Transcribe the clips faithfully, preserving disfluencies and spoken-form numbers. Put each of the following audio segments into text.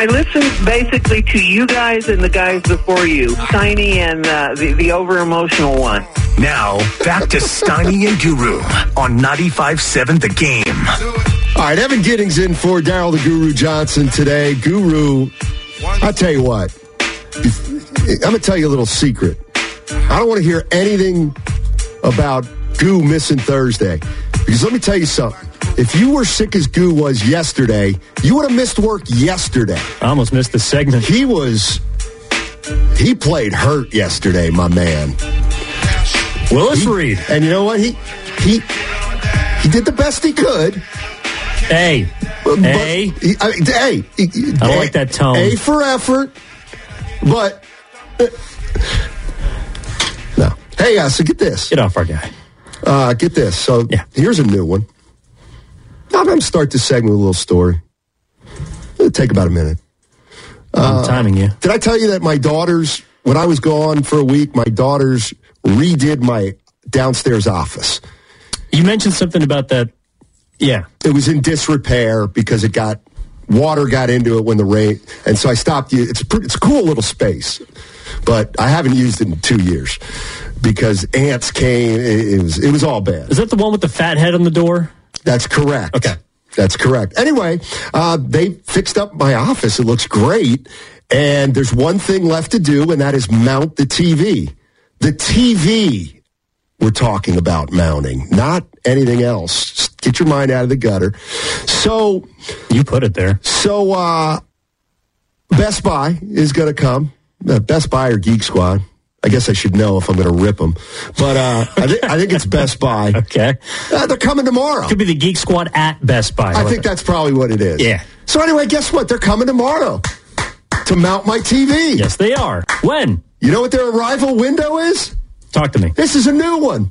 I listened basically to you guys and the guys before you, Steiny and uh, the, the over-emotional one. Now, back to Steiny and Guru on ninety-five seven The Game. All right, Evan Giddings in for Daryl the Guru Johnson today. Guru, I'll tell you what. I'm going to tell you a little secret. I don't want to hear anything about Goo missing Thursday. Because let me tell you something. If you were sick as Goo was yesterday, you would have missed work yesterday. I almost missed the segment. He was, he played hurt yesterday, my man. Willis he, Reed. And you know what? He, he, he did the best he could. Hey. But, hey. He, I mean, hey. I don't a, like that tone. A for effort. But, uh, no. Hey, uh, so get this. Get off our guy. Uh, get this. So yeah. Here's a new one. I'm going to start this segment with a little story. It'll take about a minute. I'm uh, timing you. Did I tell you that my daughters, when I was gone for a week, my daughters redid my downstairs office? You mentioned something about that. Yeah. It was in disrepair because it got, water got into it when the rain, and so I stopped. It's a, pretty, it's a cool little space, but I haven't used it in two years because ants came. It, it was it was all bad. Is that the one with the fat head on the door? That's correct. Okay. That's correct. Anyway, uh, they fixed up my office. It looks great. And there's one thing left to do, and that is mount the T V. The T V we're talking about mounting, not anything else. Just get your mind out of the gutter. So... You put it there. So, uh, Best Buy is going to come. Uh, Best Buy or Geek Squad. I guess I should know if I'm going to rip them. But uh, I, th- I think it's Best Buy. Okay. Uh, they're coming tomorrow. Could be the Geek Squad at Best Buy. I think it? that's probably what it is. Yeah. So anyway, guess what? They're coming tomorrow to mount my T V. Yes, they are. When? You know what their arrival window is? Talk to me. This is a new one.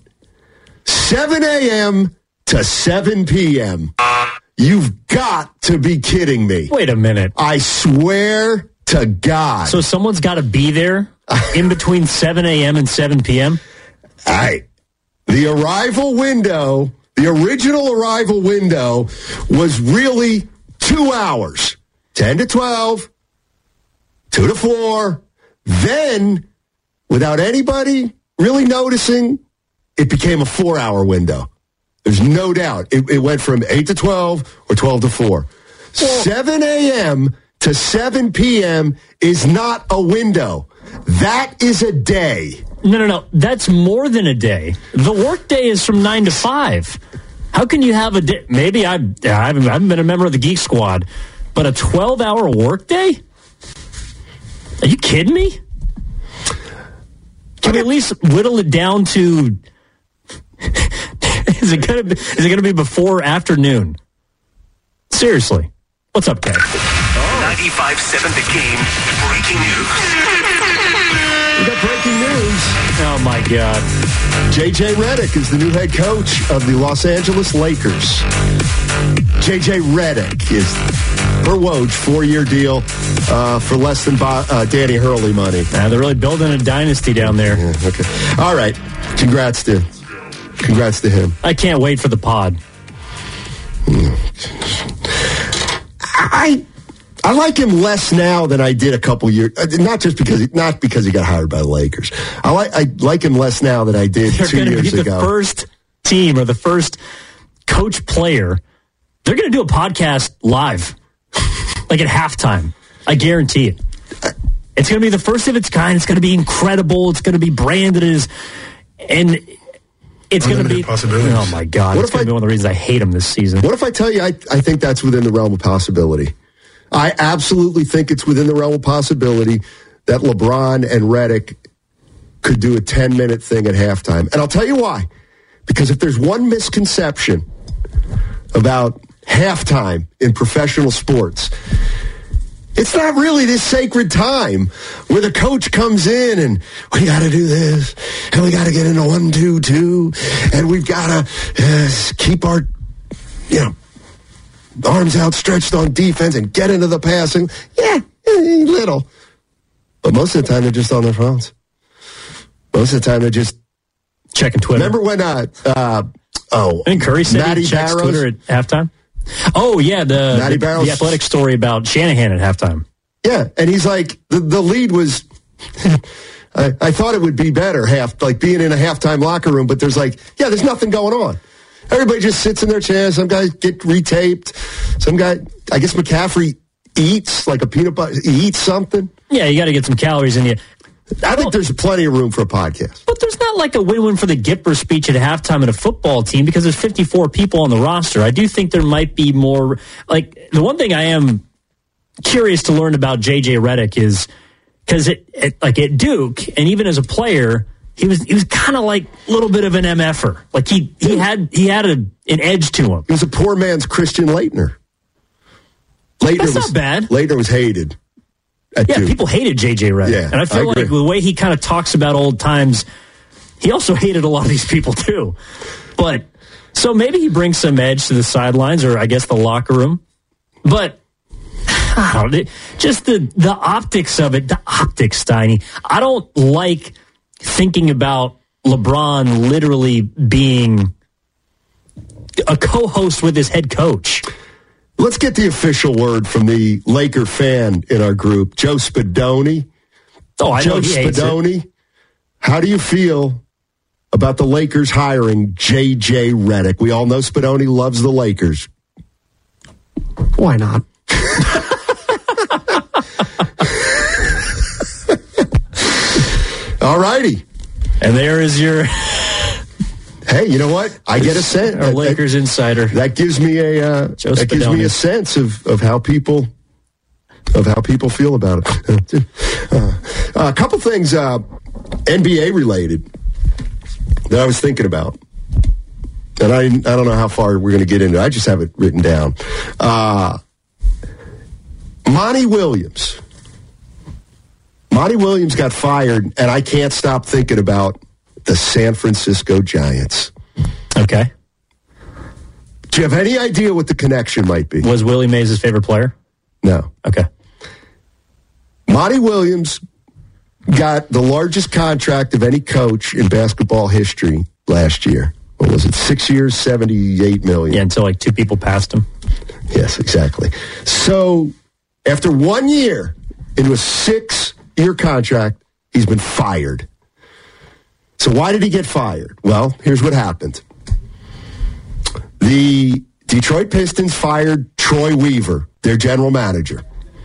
seven a.m. to seven p.m. You've got to be kidding me. Wait a minute. I swear to God. So someone's got to be there in between seven a.m. and seven p.m.? All right. The arrival window, the original arrival window was really two hours. ten to twelve, two to four. Then, without anybody really noticing, it became a four-hour window. There's no doubt. It, it went from eight to twelve or twelve to four. Well, seven a.m. to seven p.m. is not a window. That is a day. No, no, no. That's more than a day. The work day is from nine to five. How can you have a day? Maybe I, I, haven't, I haven't been a member of the Geek Squad, but a twelve-hour work day? Are you kidding me? Can we at least whittle it down to... Is it gonna be, is it gonna be before or afternoon? Seriously. What's up, Kev? Oh. ninety-five seven The Game. Breaking news. We got breaking news. Oh, my God. J J Redick is the new head coach of the Los Angeles Lakers. J J Redick is, per Woj, four-year deal uh, for less than Bo- uh, Danny Hurley money. Nah, they're really building a dynasty down there. Yeah, okay. All right. Congrats to... Congrats to him. I can't wait for the pod. I I like him less now than I did a couple years. Not just because he, not because he got hired by the Lakers. I like I like him less now than I did They're two years be ago. The first team or the first coach player, they're going to do a podcast live, like at halftime. I guarantee it. It's going to be the first of its kind. It's going to be incredible. It's going to be branded as and. It's going to be... Oh, my God. What it's going to be one of the reasons I hate him this season. What if I tell you I, I think that's within the realm of possibility? I absolutely think it's within the realm of possibility that LeBron and Redick could do a ten-minute thing at halftime. And I'll tell you why. Because if there's one misconception about halftime in professional sports... It's not really this sacred time where the coach comes in and we got to do this and we got to get into one, two, two, and we've got to uh, keep our, you know, arms outstretched on defense and get into the passing. Yeah, little. But most of the time they're just on their phones. Most of the time they're just checking Twitter. Remember when, uh, uh oh, and Curry said Matty he checks Barrows? Twitter at halftime? Oh, yeah, the, the, the athletic story about Shanahan at halftime. Yeah, and he's like, the, the lead was, I, I thought it would be better, half like being in a halftime locker room, but there's like, yeah, there's nothing going on. Everybody just sits in their chairs. Some guys get retaped. Some guy, I guess McCaffrey eats like a peanut butter, he eats something. Yeah, you got to get some calories in you. I think there's plenty of room for a podcast. But there's not like a win-win for the Gipper speech at halftime at a football team because there's fifty-four people on the roster. I do think there might be more. Like, the one thing I am curious to learn about J J Redick is because it, it, like at Duke, and even as a player, he was he was kind of like a little bit of an M F-er. Like he he had he had a, an edge to him. He was a poor man's Christian Laettner. Laettner That's was, not bad. Laettner was hated. Yeah, Duke. people hated J J Redick. Yeah, and I feel I like agree. the way he kind of talks about old times, he also hated a lot of these people too. But so maybe he brings some edge to the sidelines, or I guess the locker room. But I don't know, just the the optics of it, the optics, Steiny. I don't like thinking about LeBron literally being a co-host with his head coach. Let's get the official word from the Laker fan in our group, Joe Spadoni. Oh, I Joe know he hates it. Spadoni, how do you feel about the Lakers hiring J J Redick? We all know Spadoni loves the Lakers. Why not? All righty. And there is your Hey, you know what? I get a sense. our Lakers insider. That gives me a uh, Joe that gives me Spadoni. a sense of, of how people of how people feel about it. uh, a couple things uh, N B A related that I was thinking about, and I I don't know how far we're going to get into. I just have it written down. Uh, Monty Williams. Monty Williams got fired, and I can't stop thinking about the San Francisco Giants. Okay. Do you have any idea what the connection might be? Was Willie Mays his favorite player? No. Okay. Monty Williams got the largest contract of any coach in basketball history last year. What was it? Six years, seventy-eight million. Yeah, until like two people passed him. Yes, exactly. So after one year into a six-year contract, he's been fired. So why did he get fired? Well, here's what happened. The Detroit Pistons fired Troy Weaver, their general manager.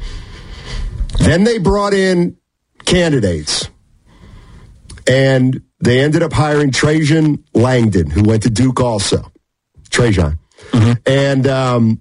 Then they brought in candidates, and they ended up hiring Trajan Langdon, who went to Duke also. Trajan. Mm-hmm. And um,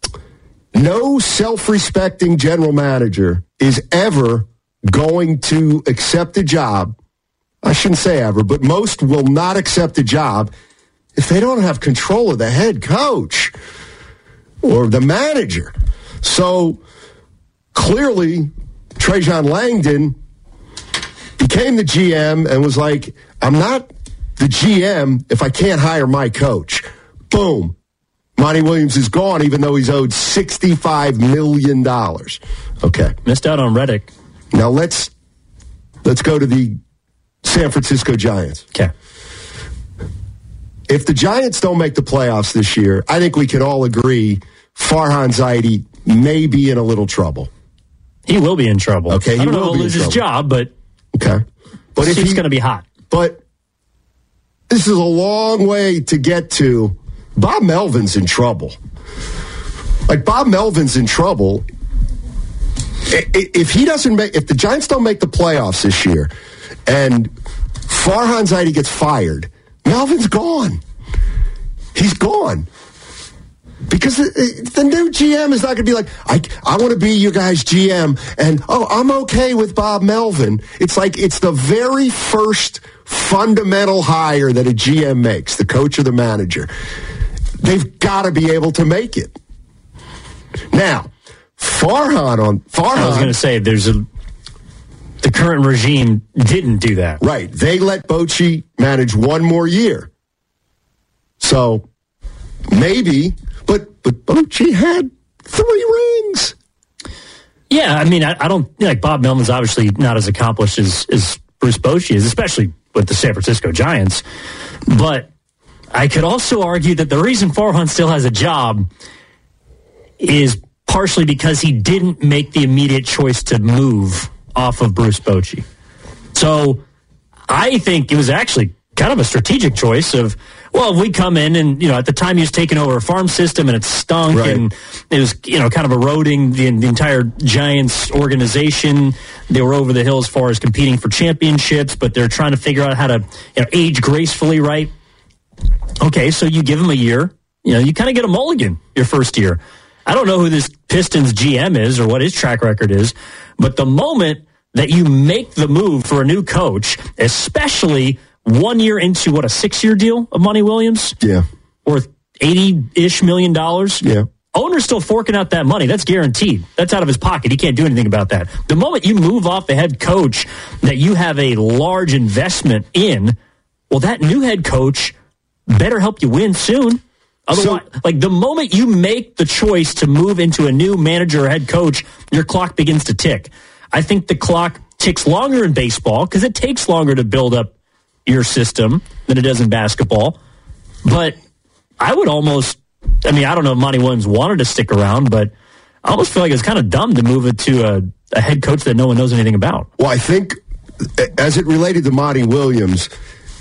no self-respecting general manager is ever going to accept a job. I shouldn't say ever, but most will not accept a job if they don't have control of the head coach or the manager. So clearly, Trajan Langdon became the G M and was like, I'm not the G M if I can't hire my coach. Boom. Monty Williams is gone, even though he's owed sixty-five million dollars. Okay. Missed out on Redick. Now let's let's go to the San Francisco Giants. Okay. If the Giants don't make the playoffs this year, I think we can all agree Farhan Zaidi may be in a little trouble. He will be in trouble. Okay, he I don't know will if be he'll in lose his trouble. job, but Okay. But if it's he's going to be hot. But this is a long way to get to. Bob Melvin's in trouble. Like, Bob Melvin's in trouble. I- i- If he doesn't make, if the Giants don't make the playoffs this year, and Farhan Zaidi gets fired, Melvin's gone. He's gone. Because the, the new G M is not going to be like, I, I want to be your guys' G M, and, oh, I'm okay with Bob Melvin. It's like it's the very first fundamental hire that a G M makes, the coach or the manager. They've got to be able to make it. Now, Farhan on Farhan. I was going to say, there's a the current regime didn't do that. Right. They let Bochy manage one more year. So maybe, but but Bochy had three rings. Yeah, I mean, I, I don't like Bob Melvin's obviously not as accomplished as, as Bruce Bochy is, especially with the San Francisco Giants. But I could also argue that the reason Farhan still has a job is partially because he didn't make the immediate choice to move off of Bruce Bochy. So I think it was actually kind of a strategic choice of, well, if we come in and, you know, at the time he was taking over a farm system and it stunk right. and it was, you know, kind of eroding the, the entire Giants organization. They were over the hill as far as competing for championships, but they're trying to figure out how to, you know, age gracefully, right? Okay, so you give him a year. You know, you kind of get a mulligan your first year. I don't know who this Pistons G M is or what his track record is, but the moment that you make the move for a new coach, especially one year into, what, a six-year deal of Monty Williams? Yeah. Worth eighty-ish million dollars? Yeah. Owner's still forking out that money. That's guaranteed. That's out of his pocket. He can't do anything about that. The moment you move off the head coach that you have a large investment in, well, that new head coach better help you win soon. Otherwise, so, like the moment you make the choice to move into a new manager or head coach, your clock begins to tick. I think the clock ticks longer in baseball because it takes longer to build up your system than it does in basketball. But I would almost, I mean, I don't know if Monty Williams wanted to stick around, but I almost feel like it's kind of dumb to move it to a, a head coach that no one knows anything about. Well, I think as it related to Monty Williams,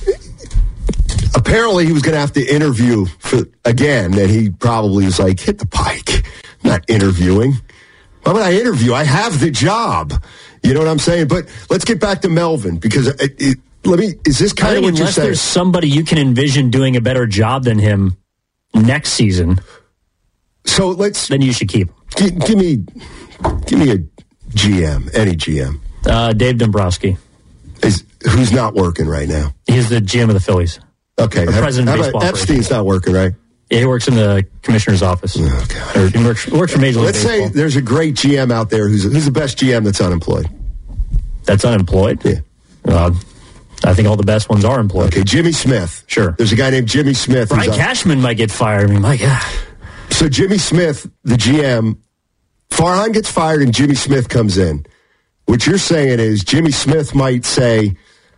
apparently he was going to have to interview for, again, and he probably was like, hit the pike. I'm not interviewing. Why would I interview? I have the job. You know what I'm saying? But let's get back to Melvin, because it, it, let me, is this kind of what you're unless saying? There's somebody you can envision doing a better job than him next season, so let's, then you should keep him. G- give me, give me a G M, any G M. Uh, Dave Dombrowski. Is, who's not working right now? He's the G M of the Phillies. Okay. Or How, president how of about baseball Epstein's not working, right? Yeah, he works in the commissioner's office. Oh, God. Or he works, works for Major League Let's Baseball. say there's a great G M out there who's who's the best G M that's unemployed. That's unemployed? Yeah. Uh, I think all the best ones are employed. Okay, Jimmy Smith. Sure. There's a guy named Jimmy Smith. Brian Cashman might get fired. I mean, my God. So Jimmy Smith, the G M, Farhan gets fired and Jimmy Smith comes in. What you're saying is Jimmy Smith might say,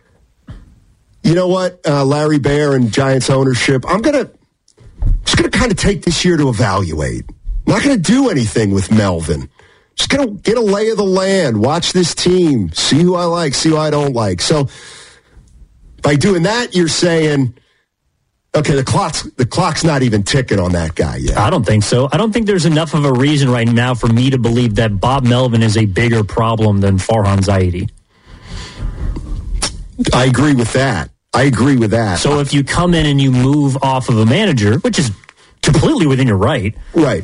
you know what, uh, Larry Baer and Giants ownership, I'm going to just going to kind of take this year to evaluate. I'm not going to do anything with Melvin. Just going to get a lay of the land, watch this team, see who I like, see who I don't like. So by doing that, you're saying, okay, the clock's the clock's not even ticking on that guy yet. I don't think so. I don't think there's enough of a reason right now for me to believe that Bob Melvin is a bigger problem than Farhan Zaidi. I agree with that. I agree with that. So if you come in and you move off of a manager, which is completely within your right. Right.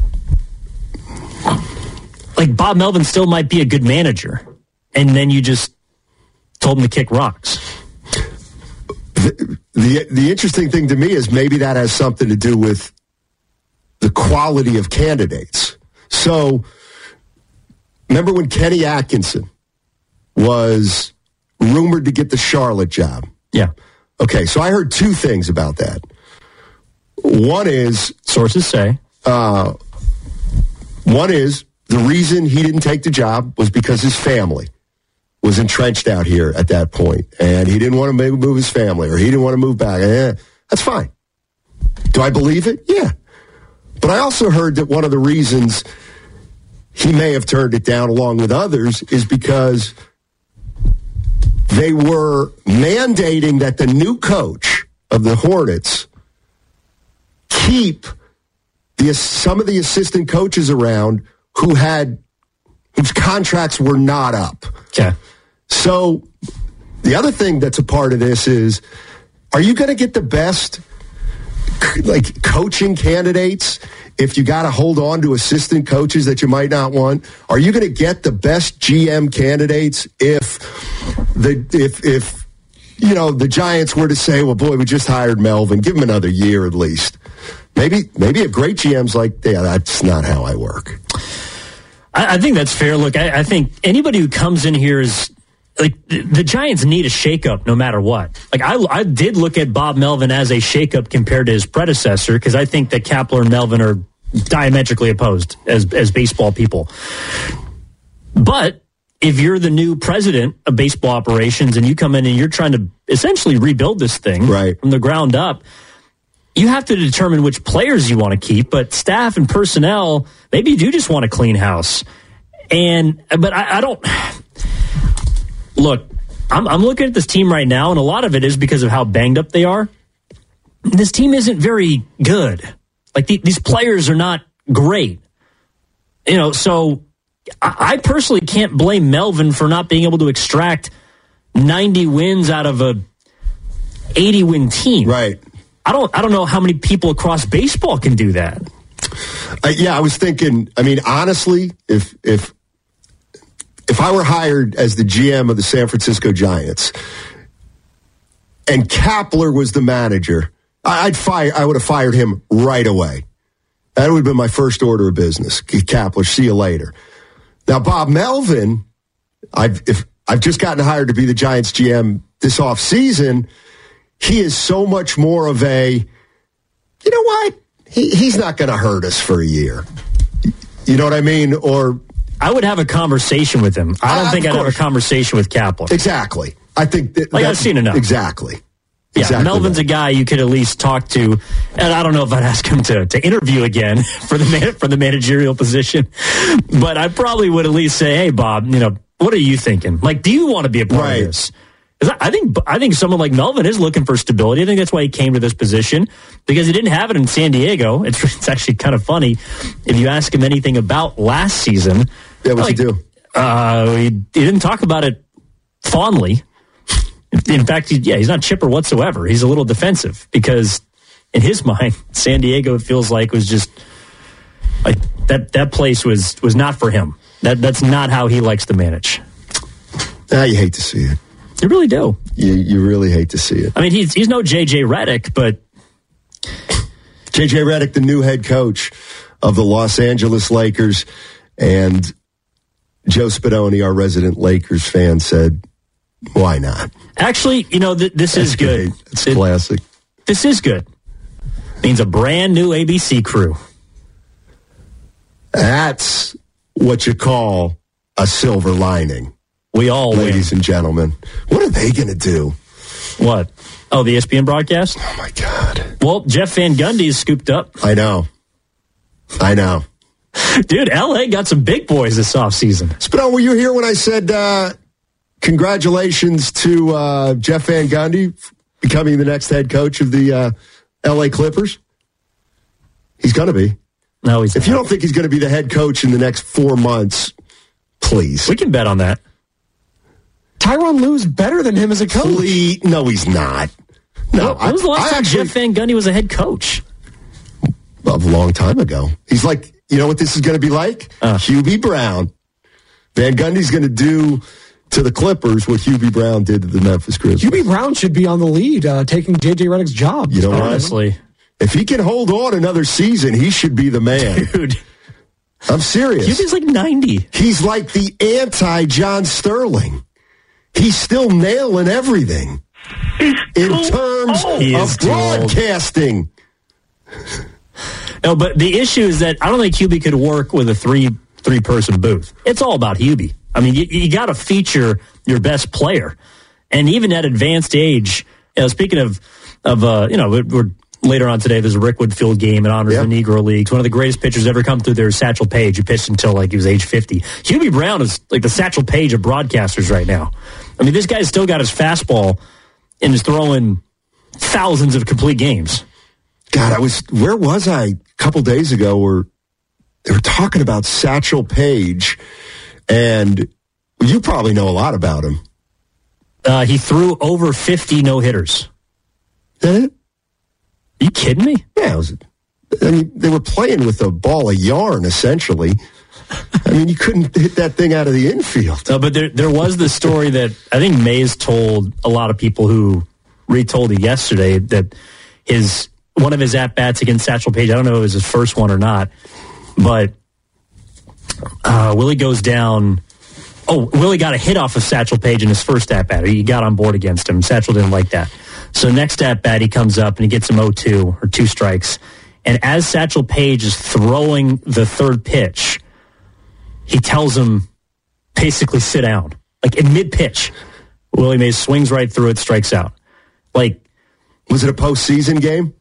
Like Bob Melvin still might be a good manager. And then you just told him to kick rocks. The, the the interesting thing to me is maybe that has something to do with the quality of candidates. So remember when Kenny Atkinson was rumored to get the Charlotte job? Yeah. Okay, so I heard two things about that. One is... Sources say. Uh, one is the reason he didn't take the job was because his family was entrenched out here at that point, and he didn't want to maybe move his family, or he didn't want to move back. Eh, that's fine. Do I believe it? Yeah. But I also heard that one of the reasons he may have turned it down along with others is because they were mandating that the new coach of the Hornets keep the, some of the assistant coaches around who had whose contracts were not up. Okay. So the other thing that's a part of this is, are you going to get the best like coaching candidates if you got to hold on to assistant coaches that you might not want? Are you going to get the best G M candidates if the if if you know the Giants were to say, well, boy, we just hired Melvin, give him another year at least? Maybe maybe a great G M's like, yeah, that's not how I work. I, I think that's fair. Look, I, I think anybody who comes in here is like the, the Giants need a shakeup no matter what. Like I, I did look at Bob Melvin as a shakeup compared to his predecessor because I think that Kapler and Melvin are diametrically opposed as as baseball people. But if you're the new president of baseball operations and you come in and you're trying to essentially rebuild this thing right. from the ground up, you have to determine which players you want to keep, but staff and personnel, maybe you do just want a clean house. And, but I, I don't, look, I'm, I'm looking at this team right now, and a lot of it is because of how banged up they are. This team isn't very good. Like, the, these players are not great. You know, so I, I personally can't blame Melvin for not being able to extract ninety wins out of a eighty-win team. Right. I don't I don't know how many people across baseball can do that. Uh, yeah, I was thinking, I mean, honestly, if if if I were hired as the G M of the San Francisco Giants and Kapler was the manager, I'd fire I would have fired him right away. That would have been my first order of business. Kapler, see you later. Now, Bob Melvin, I've if I've just gotten hired to be the Giants G M this offseason. He is so much more of a, you know what? He, he's not going to hurt us for a year. You know what I mean? Or I would have a conversation with him. I don't uh, think I'd course. have a conversation with Kapler. Exactly. I think that, like that, I've seen enough. Exactly. Yeah, exactly Melvin's that. a guy you could at least talk to, and I don't know if I'd ask him to, to interview again for the man, for the managerial position, but I probably would at least say, "Hey, Bob, you know, what are you thinking? Like, do you want to be a part right. of this?" I think I think someone like Melvin is looking for stability. I think that's why he came to this position, because he didn't have it in San Diego. It's, it's actually kind of funny. If you ask him anything about last season, yeah, what'd like, he do? Uh, he, he didn't talk about it fondly. In fact, he, yeah, he's not chipper whatsoever. He's a little defensive because, in his mind, San Diego, it feels like, was just like that. That place was was not for him. That that's not how he likes to manage. Ah, you hate to see it. You really do. You you really hate to see it. I mean, he's he's no J J Redick, but J J Redick, the new head coach of the Los Angeles Lakers, and Joe Spadoni, our resident Lakers fan, said, "Why not?" Actually, you know, th- this That's is good. Great. It's it, classic. This is good. Means a brand new A B C crew. That's what you call a silver lining. We all Ladies win. and gentlemen. What are they going to do? What? Oh, the E S P N broadcast? Oh, my God. Well, Jeff Van Gundy is scooped up. I know. I know. Dude, L A got some big boys this offseason. Spino, were you here when I said uh, congratulations to uh, Jeff Van Gundy becoming the next head coach of the uh, L A Clippers? He's going to be. No, he's If not. you don't think he's going to be the head coach in the next four months, please. We can bet on that. Tyronn Lue's better than him as a coach. Please. No, he's not. No, when was the last I time actually, Jeff Van Gundy was a head coach? A long time ago. He's like, you know what this is going to be like? Uh. Hubie Brown. Van Gundy's going to do to the Clippers what Hubie Brown did to the Memphis Grizzlies. Hubie Brown should be on the lead, uh, taking J J Redick's job. You know what? Honestly. If he can hold on another season, he should be the man. Dude. I'm serious. Hubie's like ninety. He's like the anti-John Sterling. He's still nailing everything in terms He of is too old. broadcasting. No, but the issue is that I don't think Hubie could work with a three three person booth. It's all about Hubie. I mean, you, you got to feature your best player, and even at advanced age. You know, speaking of of uh, you know, we're later on today. There's a Rick Woodfield game in honor Yep. of the Negro Leagues. One of the greatest pitchers ever come through there is Satchel Paige, who pitched until like he was age fifty. Hubie Brown is like the Satchel Paige of broadcasters right now. I mean, this guy's still got his fastball and is throwing thousands of complete games. God, I was where was I a couple days ago where they were talking about Satchel Paige, and you probably know a lot about him. Uh, he threw over fifty no-hitters. Is that it? Are you kidding me? Yeah, it was. I mean, they were playing with a ball of yarn, essentially. I mean, you couldn't hit that thing out of the infield. No, but there there was the story that I think Mays told a lot of people who retold it yesterday that his one of his at-bats against Satchel Paige, I don't know if it was his first one or not, but uh, Willie goes down. Oh, Willie got a hit off of Satchel Paige in his first at-bat. He got on board against him. Satchel didn't like that. So next at-bat, he comes up and he gets him oh two or two strikes. And as Satchel Paige is throwing the third pitch, he tells him, basically, sit down. Like, in mid-pitch. Willie Mays swings right through it, strikes out. Like, was it a postseason game?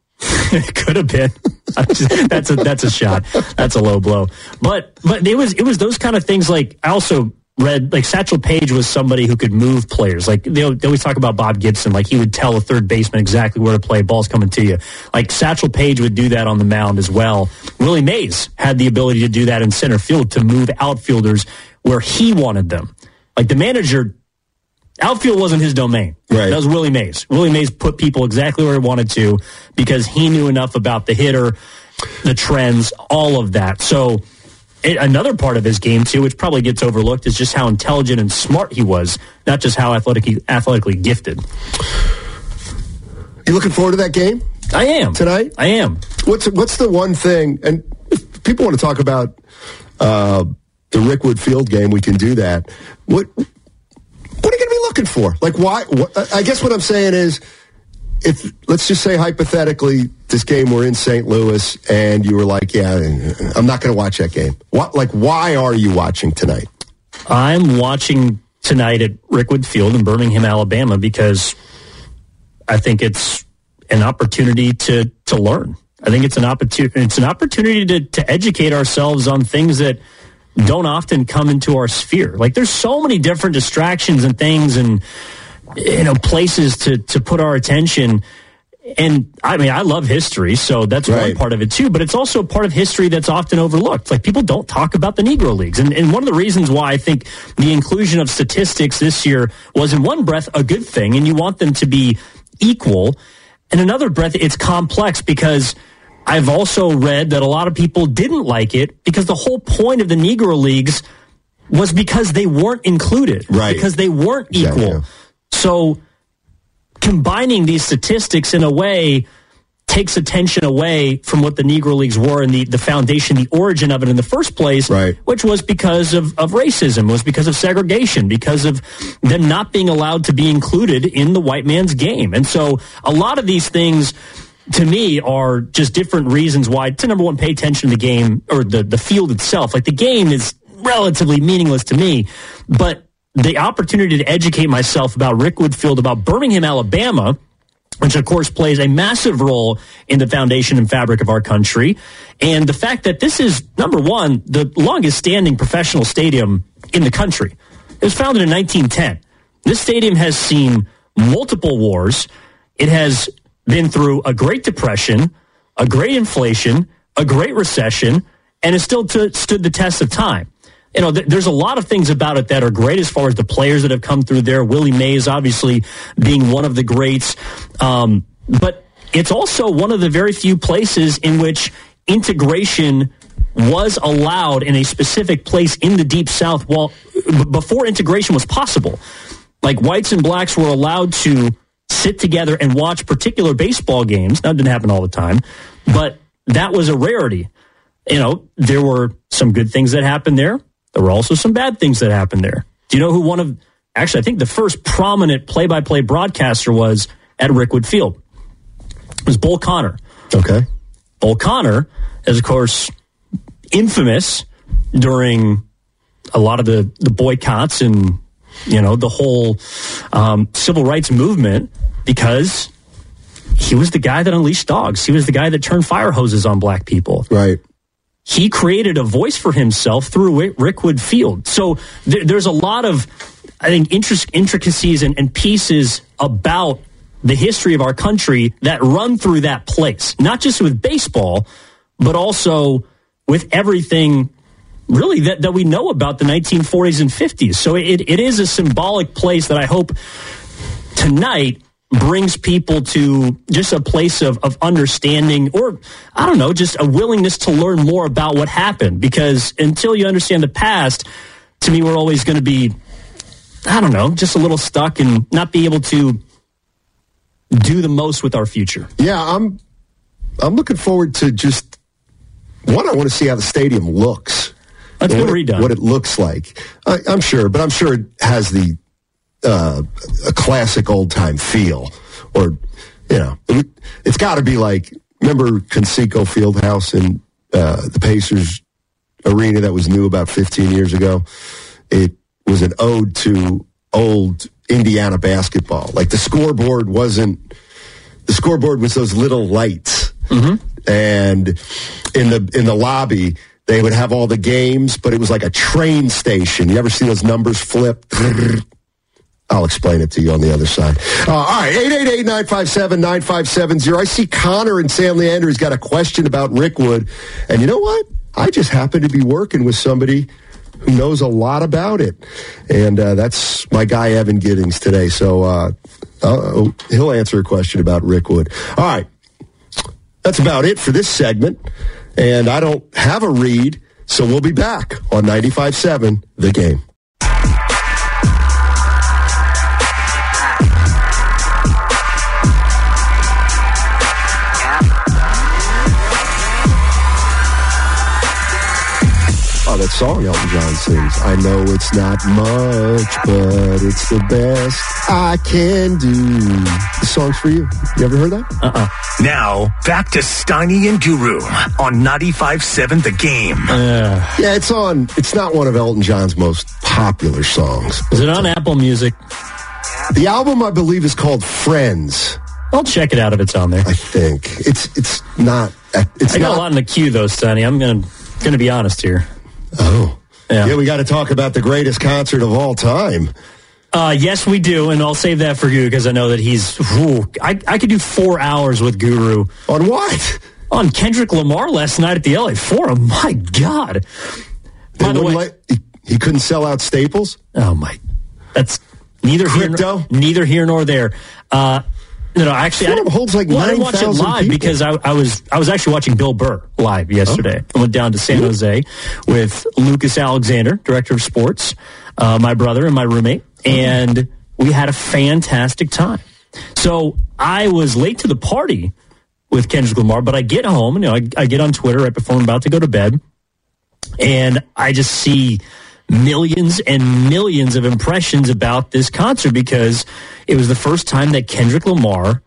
It could have been. that's a that's a shot. That's a low blow. But but it was it was those kind of things. Like I also read like Satchel Paige was somebody who could move players. Like they, they always talk about Bob Gibson. Like he would tell a third baseman exactly where to play. Ball's coming to you. Like Satchel Paige would do that on the mound as well. Willie Mays had the ability to do that in center field to move outfielders where he wanted them. Like the manager. Outfield wasn't his domain. Right. That was Willie Mays. Willie Mays put people exactly where he wanted to because he knew enough about the hitter, the trends, all of that. So it, another part of his game, too, which probably gets overlooked, is just how intelligent and smart he was, not just how athletic, athletically gifted. You looking forward to that game? I am. Tonight? I am. What's what's the one thing, and if people want to talk about uh, the Rickwood Field game, we can do that. What... What are you going to be looking for? Like, why? What, I guess what I'm saying is, if let's just say hypothetically, this game were in Saint Louis, and you were like, "Yeah, I'm not going to watch that game." What? Like, why are you watching tonight? I'm watching tonight at Rickwood Field in Birmingham, Alabama, because I think it's an opportunity to to learn. I think it's an opportunity. It's an opportunity to to educate ourselves on things that don't often come into our sphere. Like there's so many different distractions and things and, you know, places to, to put our attention. And I mean, I love history, so that's right. one part of it too, but it's also part of history that's often overlooked. Like people don't talk about the Negro Leagues. And, and one of the reasons why I think the inclusion of statistics this year was in one breath a good thing, and you want them to be equal. In another breath, it's complex because I've also read that a lot of people didn't like it because the whole point of the Negro Leagues was because they weren't included, right? Because they weren't equal. Yeah, yeah. So combining these statistics in a way takes attention away from what the Negro Leagues were and the, the foundation, the origin of it in the first place, right. Which was because of, of racism, was because of segregation, because of them not being allowed to be included in the white man's game. And so a lot of these things, to me, are just different reasons why to, number one, pay attention to the game or the, the field itself. Like the game is relatively meaningless to me, but the opportunity to educate myself about Rickwood Field, about Birmingham, Alabama, which of course plays a massive role in the foundation and fabric of our country, and the fact that this is, number one, the longest standing professional stadium in the country. It was founded in nineteen ten. This stadium has seen multiple wars. It has been through a Great Depression, a great inflation, a great recession, and has still t- stood the test of time. You know, th- there's a lot of things about it that are great as far as the players that have come through there. Willie Mays, obviously, being one of the greats. Um, but it's also one of the very few places in which integration was allowed in a specific place in the Deep South while, b- before integration was possible. Like whites and blacks were allowed to sit together and watch particular baseball games. That didn't happen all the time, but that was a rarity. You know, there were some good things that happened there. There were also some bad things that happened there. Do you know who one of, actually, I think the first prominent play-by-play broadcaster was at Rickwood Field? It was Bull Connor. Okay. Bull Connor is, of course, infamous during a lot of the, the boycotts and, you know, the whole um, civil rights movement, because he was the guy that unleashed dogs. He was the guy that turned fire hoses on black people. Right. He created a voice for himself through Rickwood Field. So th- there's a lot of, I think, intric- intricacies and, and pieces about the history of our country that run through that place, not just with baseball, but also with everything really that, that we know about the nineteen forties and fifties. So it, it is a symbolic place that I hope tonight brings people to just a place of, of understanding, or, I don't know, just a willingness to learn more about what happened. Because until you understand the past, to me, we're always going to be, I don't know, just a little stuck and not be able to do the most with our future. Yeah, I'm I'm looking forward to just, one, I want to see how the stadium looks. That's been redone. What it looks like. I, I'm sure, but I'm sure it has the uh, a classic old-time feel. Or, you know, it, it's got to be like, remember Conseco Fieldhouse in uh, the Pacers arena that was new about fifteen years ago? It was an ode to old Indiana basketball. Like the scoreboard wasn't, the scoreboard was those little lights. Mm-hmm. And in the in the lobby, they would have all the games, but it was like a train station. You ever see those numbers flip? I'll explain it to you on the other side. Uh, all right, eight eight eight, nine five seven, nine five seven zero. I see Connor in San Leandro. He's got a question about Rick Wood. And you know what? I just happen to be working with somebody who knows a lot about it. And uh, that's my guy, Evan Giddings, today. So uh, uh, he'll answer a question about Rick Wood. All right. That's about it for this segment. And I don't have a read, so we'll be back on ninety-five point seven The Game. Oh, that song Elton John sings. I know it's not much, but it's the best I can do. The song's for you. You ever heard that? Uh-uh. Now, back to Steiny and Guru on ninety-five point seven The Game. Uh, Yeah, it's on. It's not one of Elton John's most popular songs. is it on Apple Music? The album, I believe, is called Friends. I'll check it out if it's on there. I think it's it's not. It's I got not. a lot in the queue, though, Sonny. I'm going to going to be honest here. Oh, Yeah. yeah. We got to talk about the greatest concert of all time. Uh, yes, we do, and I'll save that for you because I know that he's. Whew, I I could do four hours with Guru On what? on Kendrick Lamar last night at the L A Forum. My God! They By the way, wouldn't let- he, he couldn't sell out Staples. oh my, that's neither here, Crypto? nor, neither here nor there. Uh, no, no, actually, I Forum didn't, holds like well, I didn't watch it nine thousand live people. because I, I was I was actually watching Bill Burr live yesterday. Oh. I went down to San Jose with Lucas Alexander, director of sports, uh, my brother and my roommate, and we had a fantastic time. So I was late to the party with Kendrick Lamar, but I get home and you know, I, I get on Twitter right before I'm about to go to bed, and I just see millions and millions of impressions about this concert because it was the first time that Kendrick Lamar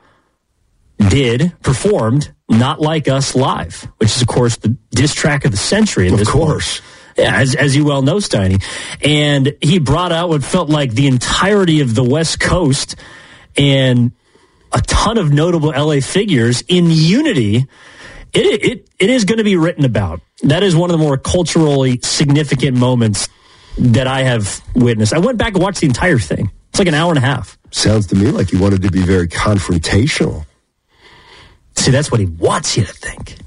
did, performed Not Like Us live, which is, of course, the diss track of the century. At Of this course. point. Yeah, as, as you well know, Steiny. And he brought out what felt like the entirety of the West Coast and a ton of notable L A figures in unity. It, it, it is going to be written about. That is one of the more culturally significant moments that I have witnessed. I went back and watched the entire thing. It's like an hour and a half. Sounds to me like he wanted to be very confrontational. See, that's what he wants you to think.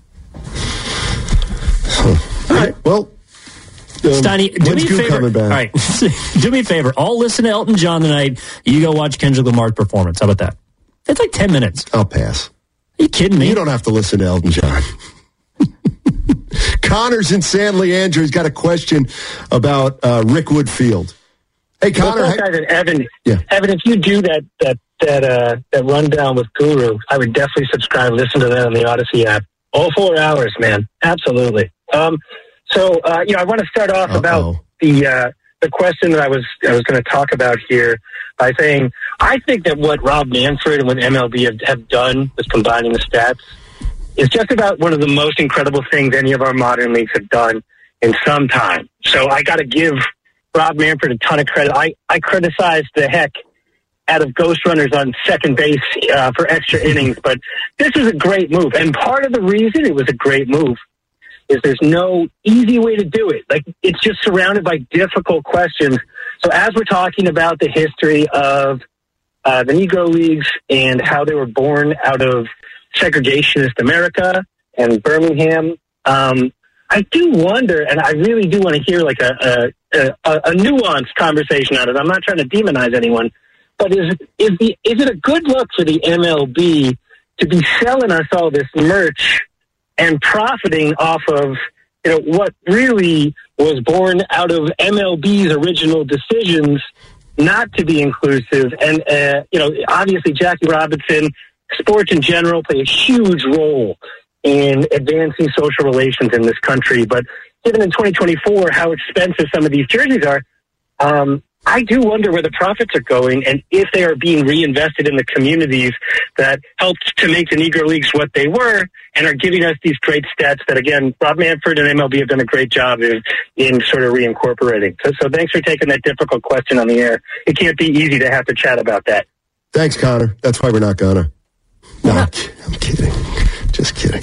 All right. Well, um, Steiny, do when's me a Goop favor. coming back? All right, do me a favor. I'll listen to Elton John tonight. You go watch Kendrick Lamar's performance. How about that? It's like ten minutes. I'll pass. Are you kidding me? You don't have to listen to Elton John. Connor's in San Leandro. He's got a question about uh, Rick Wood Field. Hey, Connor. Well, hey- guys, and Evan, Yeah. Evan, if you do that that that uh, that rundown with Guru, I would definitely subscribe. Listen to that on the Odyssey app. All four hours, man. Absolutely. Um, so, uh, you know, I want to start off Uh-oh. about the uh, the question that I was I was going to talk about here by saying I think that what Rob Manfred and what M L B have, have done with combining the stats is just about one of the most incredible things any of our modern leagues have done in some time. So I got to give Rob Manfred a ton of credit. I, I criticized the heck out of ghost runners on second base uh, for extra innings, but this is a great move. And part of the reason it was a great move is there's no easy way to do it. Like, it's just surrounded by difficult questions. So as we're talking about the history of uh, the Negro Leagues and how they were born out of segregationist America and Birmingham, um, I do wonder, and I really do want to hear like a, a, a, a nuanced conversation on it. I'm not trying to demonize anyone, but is is the is it a good look for the M L B to be selling us all this merch and profiting off of, you know, what really was born out of M L B's original decisions not to be inclusive? And uh, you know, obviously Jackie Robinson, sports in general, play a huge role in advancing social relations in this country. But given in twenty twenty-four how expensive some of these jerseys are, um, I do wonder where the profits are going and if they are being reinvested in the communities that helped to make the Negro Leagues what they were and are giving us these great stats that, again, Rob Manfred and M L B have done a great job in, in sort of reincorporating. So, so thanks for taking that difficult question on the air. It can't be easy to have to chat about that. Thanks, Connor. That's why we're not gonna. No, I'm, I'm kidding. Just kidding.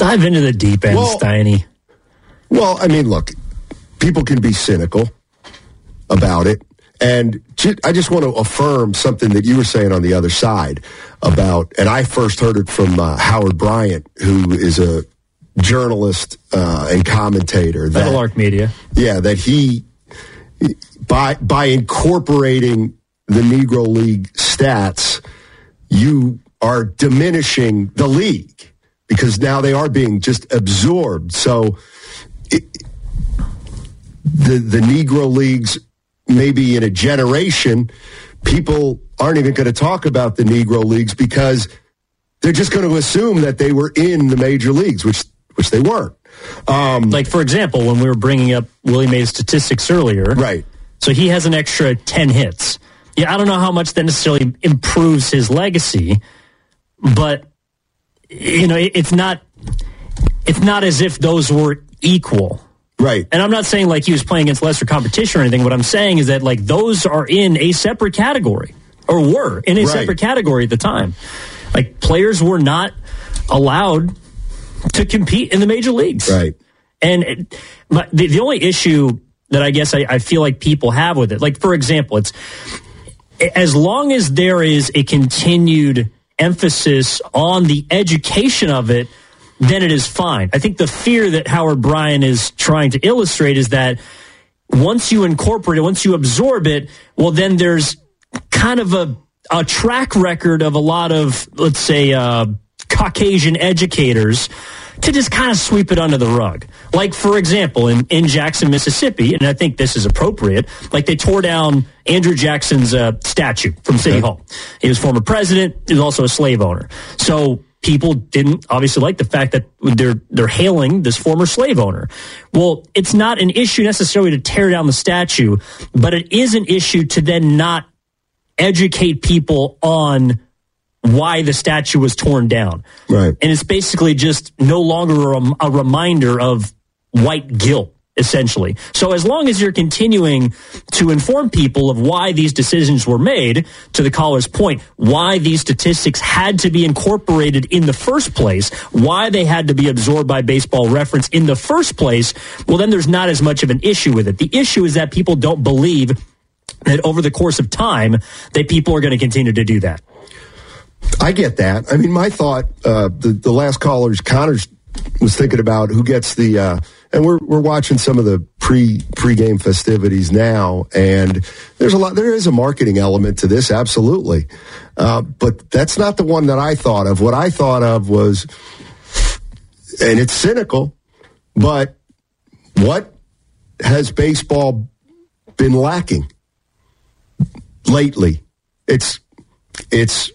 Dive into the deep end, Well- Steiny. Well, I mean, look, people can be cynical about it. And ju- I just want to affirm something that you were saying on the other side about, and I first heard it from uh, Howard Bryant, who is a journalist uh, and commentator. That, Meadowlark Media. Yeah, that he, by by incorporating the Negro League stats, you are diminishing the league because now they are being just absorbed. So it, the the Negro Leagues, maybe in a generation, people aren't even going to talk about the Negro Leagues because they're just going to assume that they were in the major leagues, which which they weren't. Um, Like, for example, when we were bringing up Willie Mays' statistics earlier. Right. So he has an extra ten hits. Yeah, I don't know how much that necessarily improves his legacy, but, you know, it, it's not it's not as if those were equal. Right. And I'm not saying like he was playing against lesser competition or anything. What I'm saying is that like those are in a separate category, or were in a Right. separate category at the time. Like players were not allowed to compete in the major leagues. Right. And it, my, the, the only issue that I guess I, I feel like people have with it, like for example, it's as long as there is a continued emphasis on the education of it, then it is fine. I think the fear that Howard Bryant is trying to illustrate is that once you incorporate it, once you absorb it, well, then there's kind of a, a track record of a lot of, let's say, uh, Caucasian educators to just kind of sweep it under the rug. Like, for example, in, in Jackson, Mississippi, and I think this is appropriate, like they tore down Andrew Jackson's uh, statue from City Hall. He was former president. He was also a slave owner. So people didn't obviously like the fact that they're they're hailing this former slave owner. Well, it's not an issue necessarily to tear down the statue, but it is an issue to then not educate people on why the statue was torn down. Right. And it's basically just no longer a, a reminder of white guilt, essentially. So as long as you're continuing to inform people of why these decisions were made, to the caller's point, why these statistics had to be incorporated in the first place, why they had to be absorbed by Baseball Reference in the first place, well, then there's not as much of an issue with it. The issue is that people don't believe that over the course of time that people are going to continue to do that. I get that. I mean, my thought, uh, the, the last caller's, Connor's was thinking about who gets the, uh, and we're we're watching some of the pre pre-game festivities now, and there's a lot, there is a marketing element to this, absolutely. Uh, but that's not the one that I thought of. What I thought of was, and it's cynical, but what has baseball been lacking lately? It's, it's,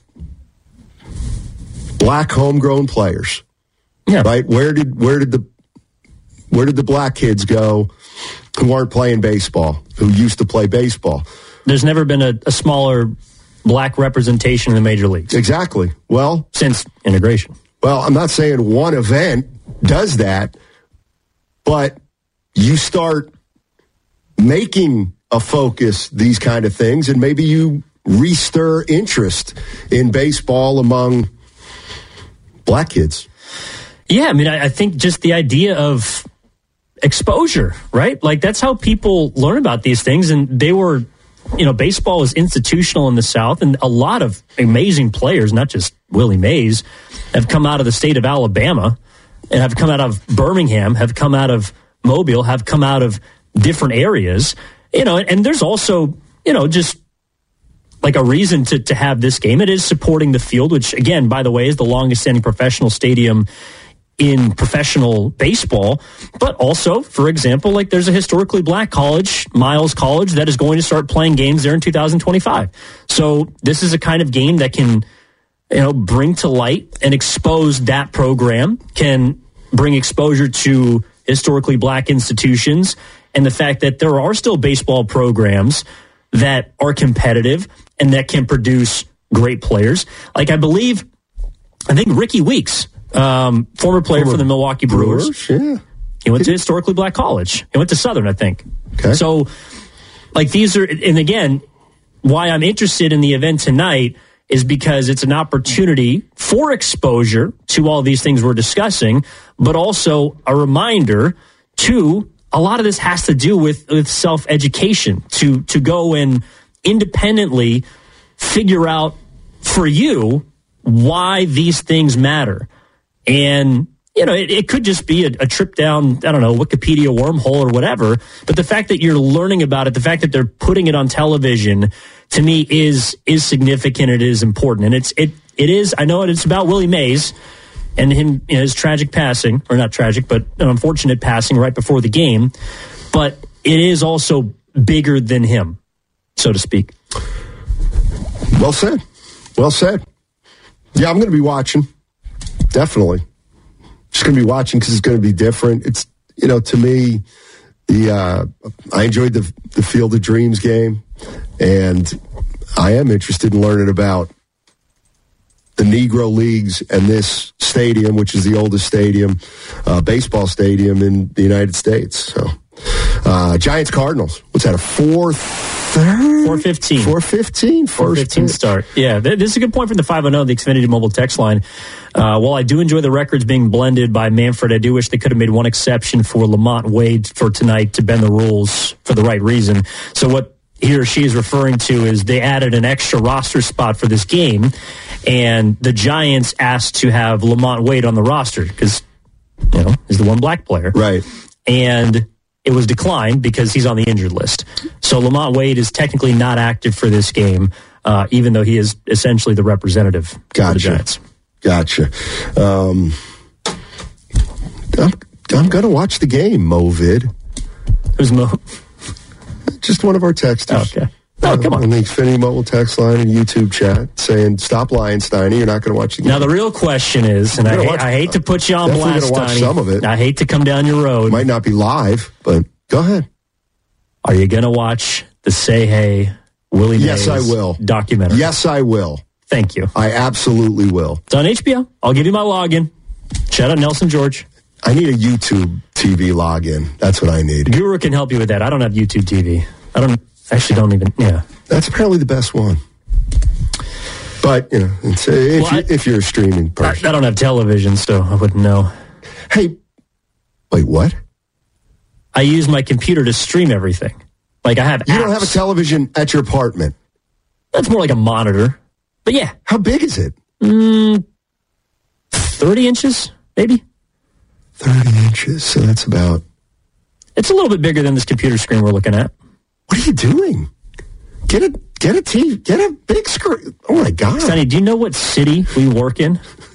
black homegrown players, yeah. Right? Where did where did the where did the black kids go who aren't playing baseball, who used to play baseball? There's never been a, a smaller black representation in the major leagues. Exactly. Well, since integration. Well, I'm not saying one event does that, but you start making a focus these kind of things, and maybe you restir interest in baseball among black kids. Yeah, I mean, I, I think just the idea of exposure, right? Like, that's how people learn about these things. And they were, you know, baseball was institutional in the South, and a lot of amazing players, not just Willie Mays, have come out of the state of Alabama and have come out of Birmingham, have come out of Mobile, have come out of different areas, you know, and there's also, you know, just like a reason to, to have this game. It is supporting the field, which, again, by the way, is the longest standing professional stadium in professional baseball. But also, for example, like there's a historically black college, Miles College, that is going to start playing games there in two thousand twenty-five. So this is a kind of game that can, you know, bring to light and expose that program, can bring exposure to historically black institutions, and the fact that there are still baseball programs that are competitive and that can produce great players. Like, I believe, I think Ricky Weeks, um, former player former for the Milwaukee Brewers, Brewers yeah. he went to historically black college. He went to Southern, I think. Okay. So, like, these are, and again, why I'm interested in the event tonight is because it's an opportunity for exposure to all these things we're discussing, but also a reminder to a lot of this has to do with, with self-education, to, to go and independently figure out for you why these things matter. And, you know, it, it could just be a, a trip down, I don't know, Wikipedia wormhole or whatever. But the fact that you're learning about it, the fact that they're putting it on television, to me is is significant. It is important. And it's it it is, I know it's about Willie Mays and him, you know, his tragic passing, or not tragic, but an unfortunate passing right before the game. But it is also bigger than him, so to speak. Well said. Well said. Yeah, I'm going to be watching. Definitely. Just going to be watching because it's going to be different. It's, you know, to me, the uh, I enjoyed the the Field of Dreams game, and I am interested in learning about the Negro Leagues and this stadium, which is the oldest stadium, uh, baseball stadium in the United States. So, uh, Giants Cardinals. What's that? A four third? four fifteen. four fifteen. four fifteen start. Yeah, this is a good point from the five oh, the Xfinity Mobile text line. Uh, while I do enjoy the records being blended by Manfred, I do wish they could have made one exception for Lamont Wade for tonight to bend the rules for the right reason. So what he or she is referring to is they added an extra roster spot for this game, and the Giants asked to have Lamont Wade on the roster because, you know, he's the one black player. Right. And it was declined because he's on the injured list. So Lamont Wade is technically not active for this game, uh, even though he is essentially the representative gotcha. for the Giants. Gotcha. Um, I'm, I'm going to watch the game, Movid. Who's Mo? Just one of our texters. Okay. Oh, come on. On the Xfinity Mobile text line and YouTube chat saying, stop lying, Steiny. You're not going to watch the game. Now, the real question is, and I hate, watch, I hate to put you on definitely blast, gonna watch Steiny. some of it. I hate to come down your road. Might not be live, but go ahead. Are you going to watch the Say Hey Willie Mays Yes, I will. documentary? Yes, I will. Thank you. I absolutely will. It's on H B O. I'll give you my login. Shout out Nelson George. I need a YouTube T V login. That's what I need. Guru can help you with that. I don't have YouTube T V. I don't actually don't even, yeah. That's apparently the best one. But, you know, it's, uh, if, well, you, I, if you're a streaming person. I, I don't have television, so I wouldn't know. Hey, wait, what? I use my computer to stream everything. Like I have You apps. don't have a television at your apartment? That's more like a monitor. But yeah. How big is it? Mm, thirty inches, maybe? thirty inches, so that's about... It's a little bit bigger than this computer screen we're looking at. What are you doing? Get a get a T V, get a big screen. Oh my God! Sonny, do you know what city we work in?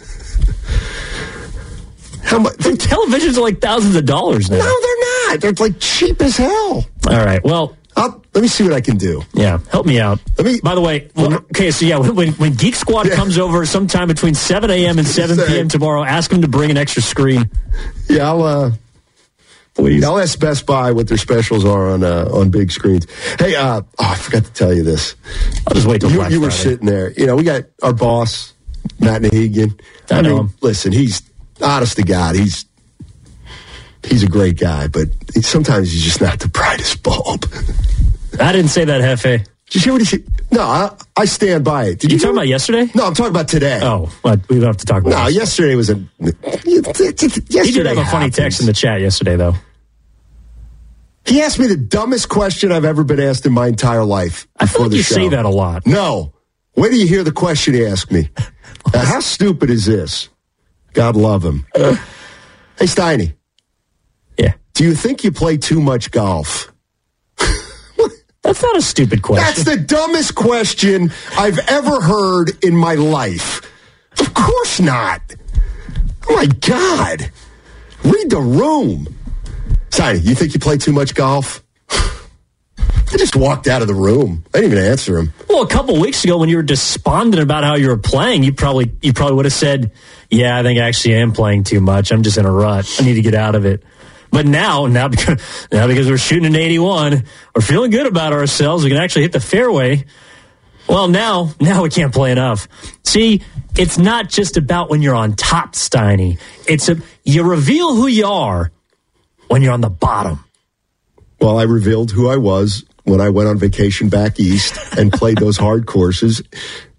How much? The televisions are like thousands of dollars now. No, they're not. They're like cheap as hell. All right. Well, I'll, let me see what I can do. Yeah, help me out. Let me. By the way, well, okay, so yeah, when when Geek Squad yeah. comes over sometime between seven a.m. and seven p.m. tomorrow, ask them to bring an extra screen. Yeah, I'll. Uh, Please. I'll ask Best Buy what their specials are on uh, on big screens. Hey, uh, oh, I forgot to tell you this. I'll just wait till you, Black you were Friday. sitting there. You know, we got our boss, Matt Nahigian. I, I know mean, him. Listen, he's honest to God, he's he's a great guy, but he, sometimes he's just not the brightest bulb. I didn't say that, Hefe. Did you hear what he said? No, I, I stand by it. Did you, you talking about yesterday? No, I'm talking about today. Oh, well, we don't have to talk about. No, this. yesterday was a. Yesterday he did have a funny happens. text in the chat yesterday, though. He asked me the dumbest question I've ever been asked in my entire life. I feel like the you show. say that a lot. No. Wait till you hear the question he asked me. Now, how stupid is this? God love him. Uh, hey, Steiny. Yeah. Do you think you play too much golf? That's not a stupid question. That's the dumbest question I've ever heard in my life. Of course not. Oh, my God. Read the room. Steiny, you think you play too much golf? I just walked out of the room. I didn't even answer him. Well, a couple weeks ago when you were despondent about how you were playing, you probably you probably would have said, yeah, I think I actually am playing too much. I'm just in a rut. I need to get out of it. But now, now because, now because we're shooting an eighty-one, we're feeling good about ourselves. We can actually hit the fairway. Well, now, now we can't play enough. See, it's not just about when you're on top, Steiny. It's a, you reveal who you are when you're on the bottom. Well, I revealed who I was when I went on vacation back east and played those hard courses.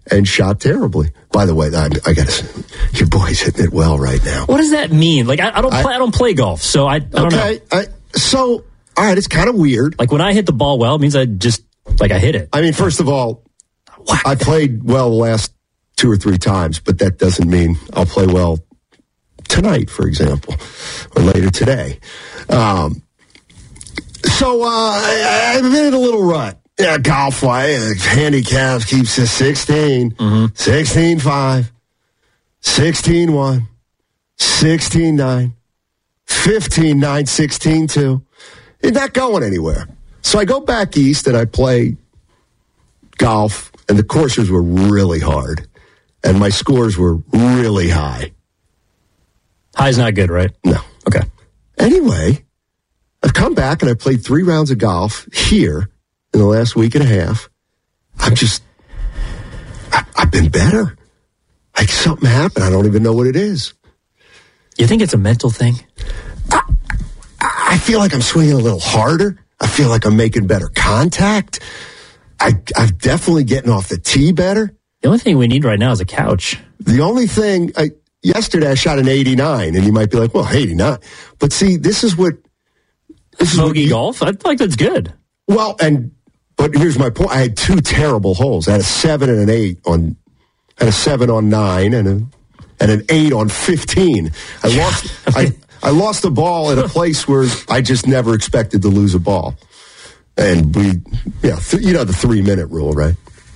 and shot terribly. By the way, I, I got to. Your boy's hitting it well right now. What does that mean? Like I, I don't play. I, I don't play golf, so I, I don't okay, know. I, so all right, it's kind of weird. Like when I hit the ball well, it means I just like I hit it. I mean, first of all, I played well the last two or three times, but that doesn't mean I'll play well tonight, for example, or later today. Um, so uh, I, I've been in a little rut. Yeah, golf, uh, handicaps keeps us sixteen, mm-hmm. sixteen five, sixteen one, sixteen nine, fifteen nine, sixteen two. It's not going anywhere. So I go back east and I play golf, and the courses were really hard, and my scores were really high. High's not good, right? No. Okay. Anyway, I've come back and I played three rounds of golf here in the last week and a half. I'm just, I, I've been better. Like something happened. I don't even know what it is. You think it's a mental thing? I, I feel like I'm swinging a little harder. I feel like I'm making better contact. I, I'm definitely getting off the tee better. The only thing we need right now is a couch. The only thing, I, yesterday I shot an eighty-nine, and you might be like, well, eighty-nine. But see, this is what... This is Bogey what you, golf? I feel like that's good. Well, and... But here's my point. I had two terrible holes. I had a seven and an eight on... I had a seven on nine and, a, and an eight on fifteen. I lost... I, I lost the ball at a place where I just never expected to lose a ball. And we... Yeah, th- you know the three-minute rule, right?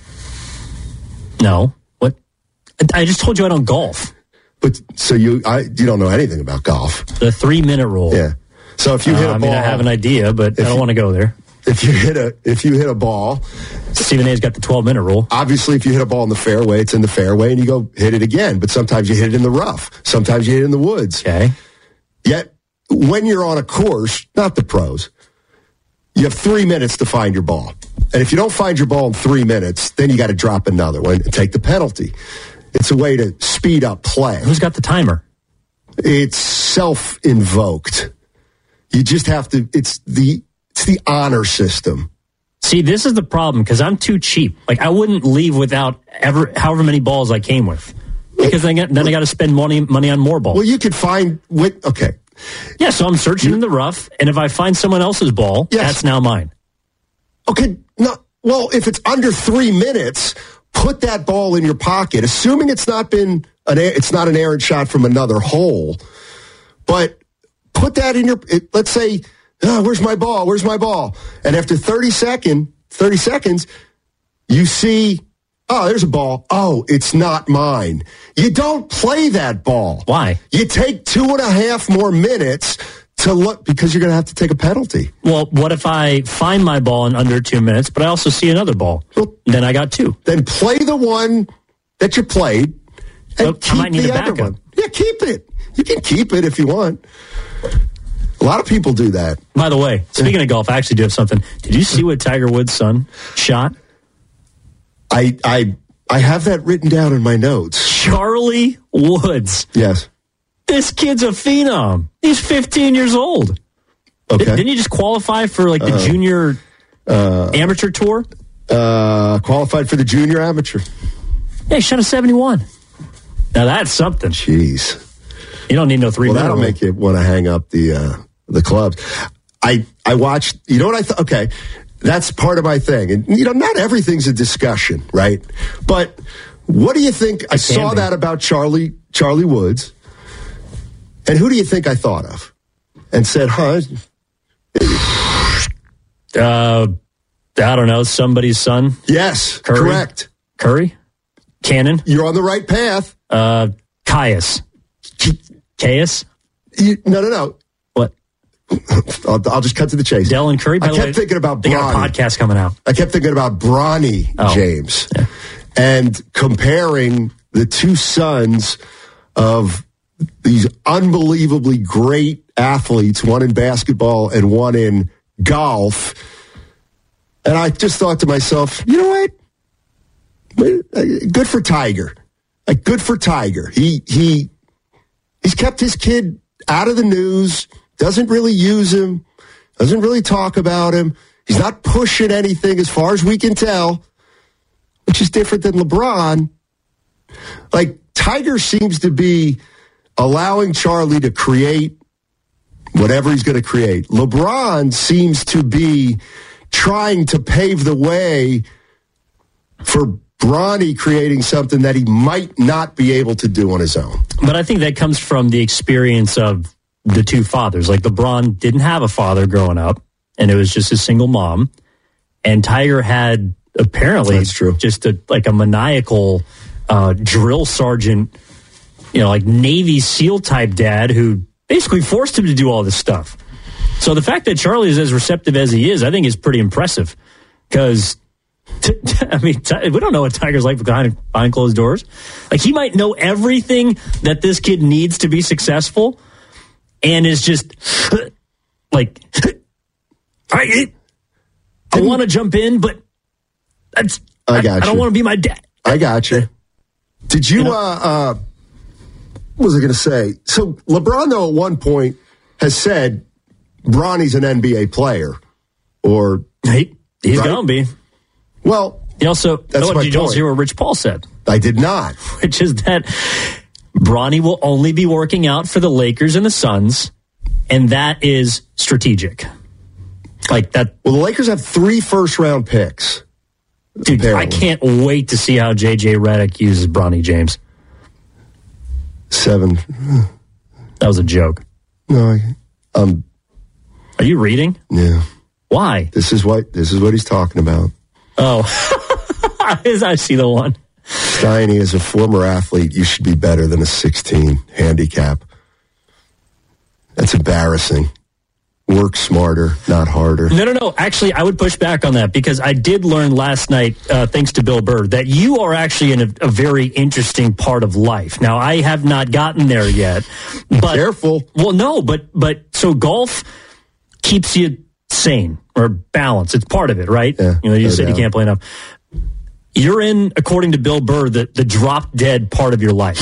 No. What? I just told you I don't golf. But so you I, you don't know anything about golf. The three-minute rule. Yeah. So if you hit uh, a I ball... mean, I have an idea, but I don't you, want to go there. If you hit a if you hit a ball... Stephen A's got the twelve-minute rule. Obviously, if you hit a ball in the fairway, it's in the fairway, and you go hit it again. But sometimes you hit it in the rough. Sometimes you hit it in the woods. Okay. Yet, when you're on a course, not the pros, you have three minutes to find your ball. And if you don't find your ball in three minutes, then you got to drop another one and take the penalty. It's a way to speed up play. Who's got the timer? It's self-invoked. You just have to, it's the it's the honor system. See, this is the problem, because I'm too cheap. Like, I wouldn't leave without ever however many balls I came with. Because then, then I got to spend money money on more balls. Well, you could find, with, okay. Yeah, so I'm searching you, in the rough, and if I find someone else's ball, yes. That's now mine. Okay, no, well, if it's under three minutes, put that ball in your pocket, assuming it's not been an it's not an errant shot from another hole. But put that in your. It, let's say, oh, where's my ball? Where's my ball? And after thirty second, thirty seconds, you see, oh, there's a ball. Oh, it's not mine. You don't play that ball. Why? You take two and a half more minutes to look, because you're going to have to take a penalty. Well, what if I find my ball in under two minutes, but I also see another ball? Well, then I got two. Then play the one that you played and well, keep I might need the a other backup. one. Yeah, keep it. You can keep it if you want. A lot of people do that. By the way, speaking of golf, I actually do have something. Did you see what Tiger Woods' son shot? I I I have that written down in my notes. Charlie Woods. Yes. This kid's a phenom. He's fifteen years old. Okay. Didn't he just qualify for like the uh, junior uh, amateur tour? Uh, qualified for the junior amateur. Yeah, he shot a seventy-one. Now that's something. Jeez. You don't need no three. Well, that'll make you want to hang up the uh, the clubs. I I watched. You know what I thought? Okay, that's part of my thing, and you know, not everything's a discussion, right? But what do you think? I saw be. that about Charlie Charlie Woods. And who do you think I thought of? And said, huh? Uh, I don't know, somebody's son? Yes, Curry? correct. Curry? Cannon? You're on the right path. Uh, Caius. Caius? You, no, no, no. What? I'll, I'll just cut to the chase. Dell and Curry? By I kept way, thinking about Bronny. They got a podcast coming out. I kept thinking about Bronny oh. James. Yeah. And comparing the two sons of these unbelievably great athletes, one in basketball and one in golf. And I just thought to myself, you know what? Good for Tiger. Like, good for Tiger. He he he's kept his kid out of the news, doesn't really use him, doesn't really talk about him. He's not pushing anything as far as we can tell. which is different than LeBron. Like, Tiger seems to be allowing Charlie to create whatever he's going to create. LeBron seems to be trying to pave the way for Bronny creating something that he might not be able to do on his own. But I think that comes from the experience of the two fathers. Like, LeBron didn't have a father growing up, and it was just a single mom. And Tiger had apparently That's true. just a, like a maniacal uh, drill sergeant, you know, like Navy SEAL type dad who basically forced him to do all this stuff. So the fact that Charlie is as receptive as he is, I think is pretty impressive. Because, t- t- I mean, t- we don't know what Tiger's like behind, behind closed doors. Like, he might know everything that this kid needs to be successful and is just like, I, I want to jump in, but that's, I I, got I don't you. want to be my dad. I got you. Did you, You know- uh, uh, what was I going to say? So LeBron, though, at one point has said Bronny's an N B A player. Or, He, he's Right? going to be. well, He also, That's oh, my did you also point. hear what Rich Paul said? I did not. Which is that Bronny will only be working out for the Lakers and the Suns, and that is strategic. Like that, Well, the Lakers have three first-round picks. dude. I apparently. can't wait to see how J J Redick uses Bronny James. Seven. That was a joke. No, I, um, Are you reading? yeah. Why? This is what this is what he's talking about. Oh, I see the one. Steiny, as a former athlete, you should be better than a sixteen handicap. That's embarrassing. Work smarter, not harder. No, no, no. Actually, I would push back on that because I did learn last night, uh, thanks to Bill Burr, that you are actually in a, a very interesting part of life. Now, I have not gotten there yet. But, Careful. Well, no, but but so golf keeps you sane or balanced. It's part of it, right? Yeah, you know, you no said you doubt. can't play enough. You're in, according to Bill Burr, the, the drop dead part of your life.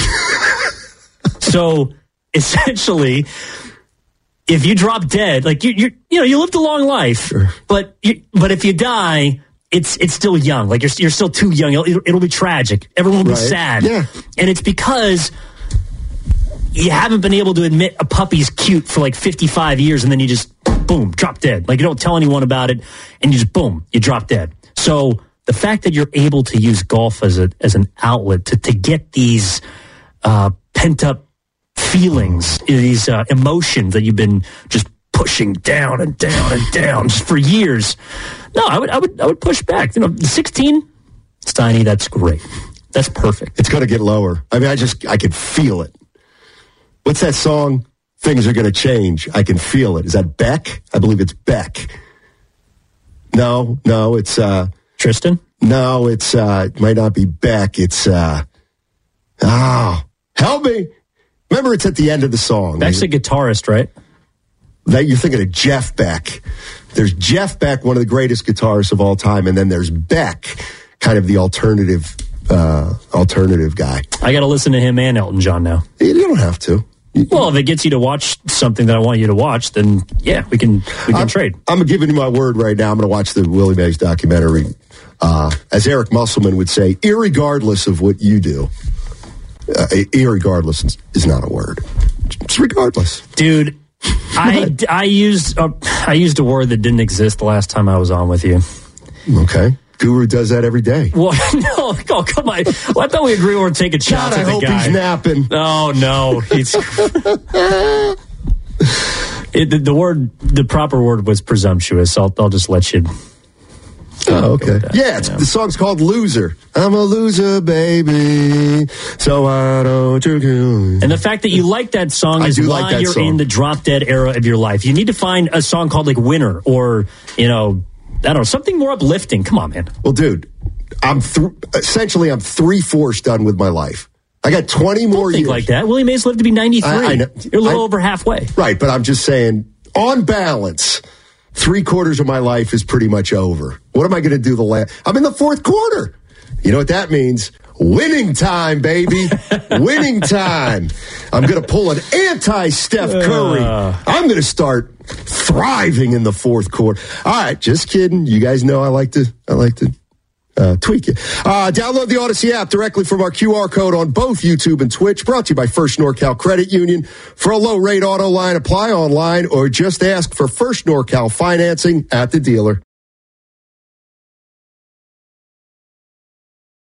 So essentially, if you drop dead, like you, you, you know, you lived a long life, Sure. but you, but if you die, it's it's still young. Like you're you're still too young. It'll, it'll be tragic. Everyone will be Right. sad. Yeah. And it's because you haven't been able to admit a puppy's cute for like fifty-five years, and then you just boom, drop dead. Like you don't tell anyone about it, and you just boom, you drop dead. So the fact that you're able to use golf as a as an outlet to to get these uh, pent up feelings, these uh, emotions that you've been just pushing down and down and down just for years. No, I would I would I would push back. You know, sixteen, Steiny, that's great. That's perfect. It's going to get lower. I mean, I just I can feel it. What's that song? Things are going to change. I can feel it. Is that Beck? I believe it's Beck. No, no, it's uh Tristan? no, it's uh it might not be Beck. It's uh oh, help me. Remember, it's at the end of the song. Beck's a guitarist, right? That you're thinking of Jeff Beck. There's Jeff Beck, one of the greatest guitarists of all time, and then there's Beck, kind of the alternative uh, alternative guy. I got to listen to him and Elton John now. You don't have to. You- Well, if it gets you to watch something that I want you to watch, then yeah, we can we can I'm, trade. I'm giving you my word right now. I'm going to watch the Willie Mays documentary. Uh, as Eric Musselman would say, irregardless of what you do. Uh, irregardless is- is not a word. It's regardless. Dude, I, I used a, I used a word that didn't exist the last time I was on with you. Okay. Guru does that every day. Well, no, oh, come on. Well, I thought we agreed we weren't taking shots God, I at the hope guy. he's napping. Oh no, he's. it, the, the word, the proper word was presumptuous. I'll, I'll just let you. Oh, okay. that, Yeah, it's, yeah. the song's called Loser. I'm a loser, baby. So why don't you kill me? And the fact that you like that song I is do why like that you're song. in the drop dead era of your life. You need to find a song called like Winner or, you know, I don't know, something more uplifting. Come on, man. Well, dude, I'm th- essentially I'm three-fourths done with my life. I got twenty more Don't think years. like that. Willie Mays lived to be ninety-three. I- I know. You're a little I- over halfway. Right, but I'm just saying, on balance, three quarters of my life is pretty much over. What am I going to do the last? I'm in the fourth quarter. You know what that means? Winning time, baby. Winning time. I'm going to pull an anti-Steph Curry. I'm going to start thriving in the fourth quarter. All right, just kidding. You guys know I like to, I like to Uh, tweak it. Uh, download the Odyssey app directly from our Q R code on both YouTube and Twitch. Brought to you by First NorCal Credit Union. For a low rate auto line, apply online or just ask for First NorCal financing at the dealer.